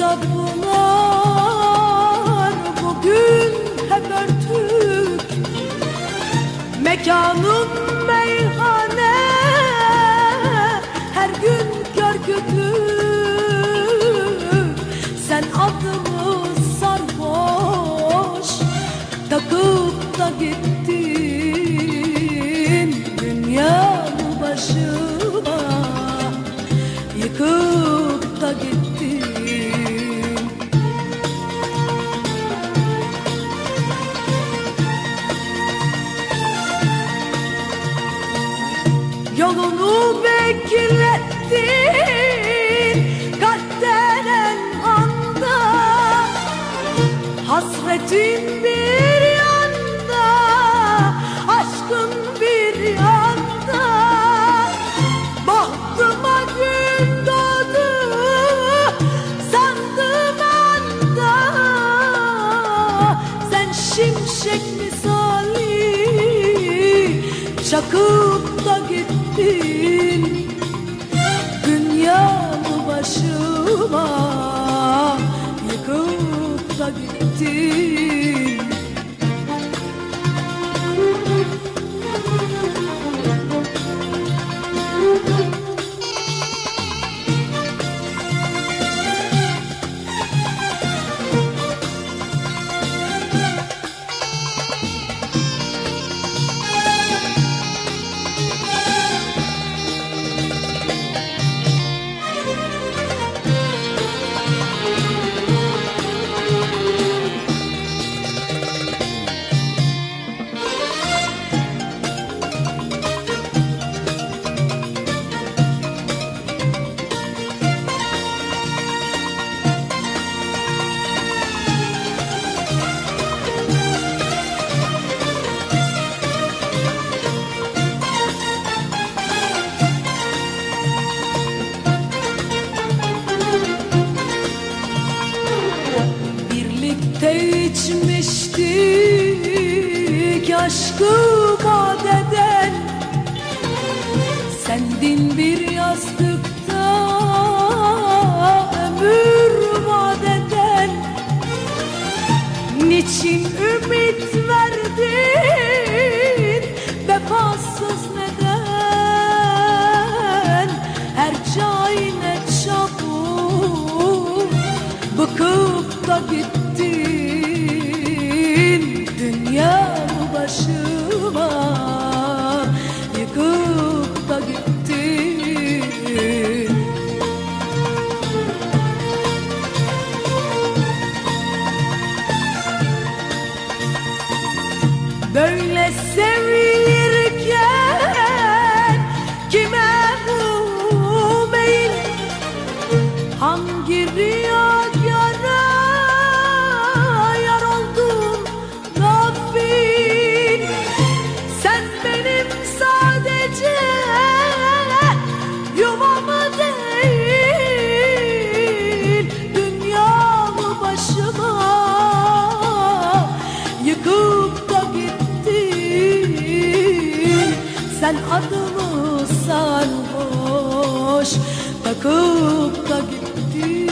kapılar bugün hep örtük. Mekanım meyhane, her gün görgüdür. Sen adımı sarhoş takıp da gittin, dünyamı başıma yıkıp da gittin. Yolunu beklettin kalp denen anda, hasretin bir yanda, aşkın bir yanda. Bahtıma gün doğdu sandım anda, sen şimşek misali çakıp da gittin, dünyamı başıma yıkıp da gittin. İçmiştik aşkı badeden, sendin bir yastıkta ömür vadeden. Niçin ümit verdin vefasız neden, her çay ne çabuk bıkıp da gittin, dünyamı başıma yıkıp da gittin. Böyle sevilirken kime bu meyil, hangi rüya yar oldun gafil. Sen benim sadece yuvamı değil, dünyamı başıma yıkıp da gittin. Sen adımı sarhoş takıp da gittin.